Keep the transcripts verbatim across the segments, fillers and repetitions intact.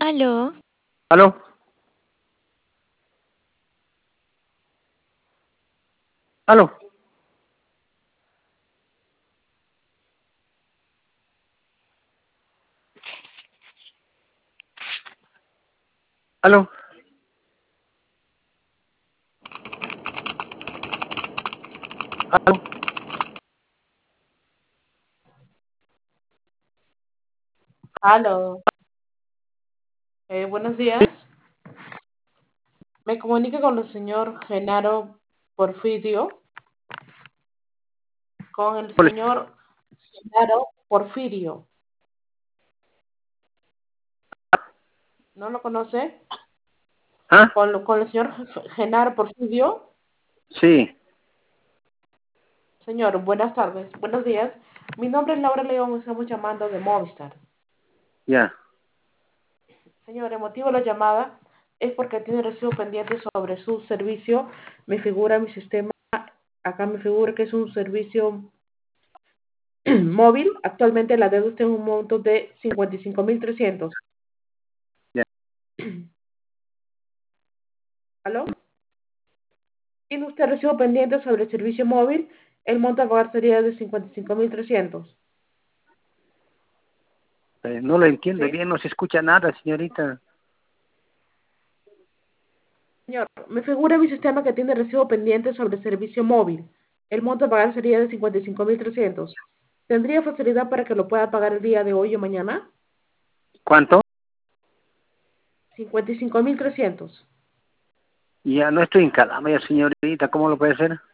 Aló, ¿Aló? ¿Aló? ¿Aló? ¿Aló? Aló, eh, buenos días. Me comunico con el señor Genaro Porfirio, con el ¿Cuál es? señor Genaro Porfirio. ¿No lo conoce? ¿Ah? Con, lo- con el señor Genaro Porfirio. Sí, Señor, buenas tardes, buenos días. Mi nombre es Laura León, estamos llamando de Movistar. ya. Señor, el motivo de la llamada es porque tiene recibo pendiente sobre su servicio. Me figura mi sistema, acá me figura que es un servicio móvil. Actualmente la deuda está en un monto de cincuenta y cinco mil trescientos. Ya. ¿Aló? ¿Tiene usted recibo pendiente sobre el servicio móvil? El monto a pagar sería de cincuenta y cinco mil trescientos. Eh, no lo entiendo ¿Sí? bien, no se escucha nada, señorita. Señor, me figura en mi sistema que tiene recibo pendiente sobre el servicio móvil. El monto a pagar sería de cincuenta y cinco mil trescientos. ¿Tendría facilidad para que lo pueda pagar el día de hoy o mañana? ¿Cuánto? cincuenta y cinco mil trescientos. Ya no estoy en Calama, señorita, ¿cómo lo puede hacer?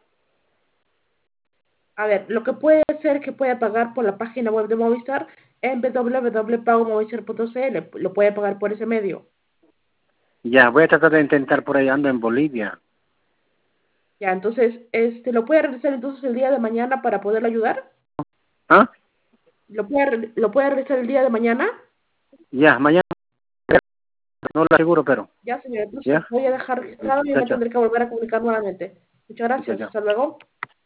A ver, lo que puede ser que pueda pagar por la página web de Movistar en w w w punto pago movistar punto c l. Lo puede pagar por ese medio. Ya, voy a tratar de intentar por ahí, ando en Bolivia. Ya, entonces, este, ¿lo puede realizar entonces el día de mañana para poderlo ayudar? ¿Ah? ¿Lo puede, lo puede realizar el día de mañana? Ya, mañana no lo aseguro, pero. Ya, señor, entonces ¿Ya? voy a dejar registrado y Chao, me chao. tendré que volver a comunicar nuevamente. Muchas Chao, gracias. chao. Hasta luego.